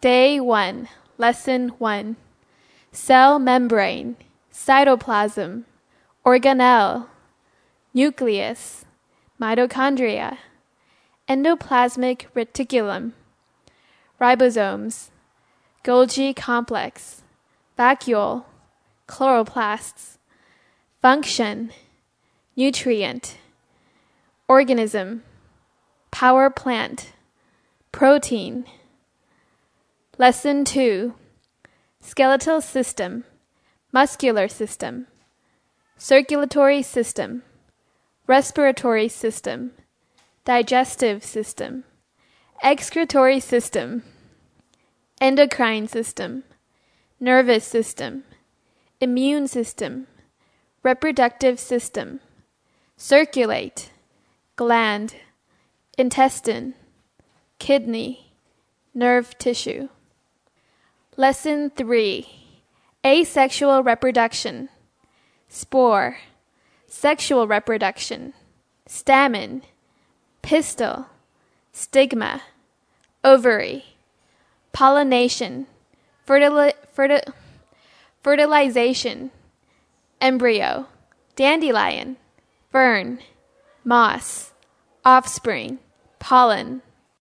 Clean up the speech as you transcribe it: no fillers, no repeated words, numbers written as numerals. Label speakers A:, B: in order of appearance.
A: Day 1, Lesson 1. Cell membrane, cytoplasm, organelle, nucleus, mitochondria, endoplasmic reticulum, ribosomes, Golgi complex, vacuole, chloroplasts, function, nutrient, organism, power plant, protein. Lesson 2. Skeletal system, muscular system, circulatory system, respiratory system, digestive system, excretory system, endocrine system, nervous system, immune system, reproductive system, circulate, gland, intestine, kidney, nerve tissue. Lesson 3. Asexual reproduction, spore, sexual reproduction, stamen, pistil, stigma, ovary, pollination, fertilization, embryo, dandelion, fern, moss, offspring, pollen.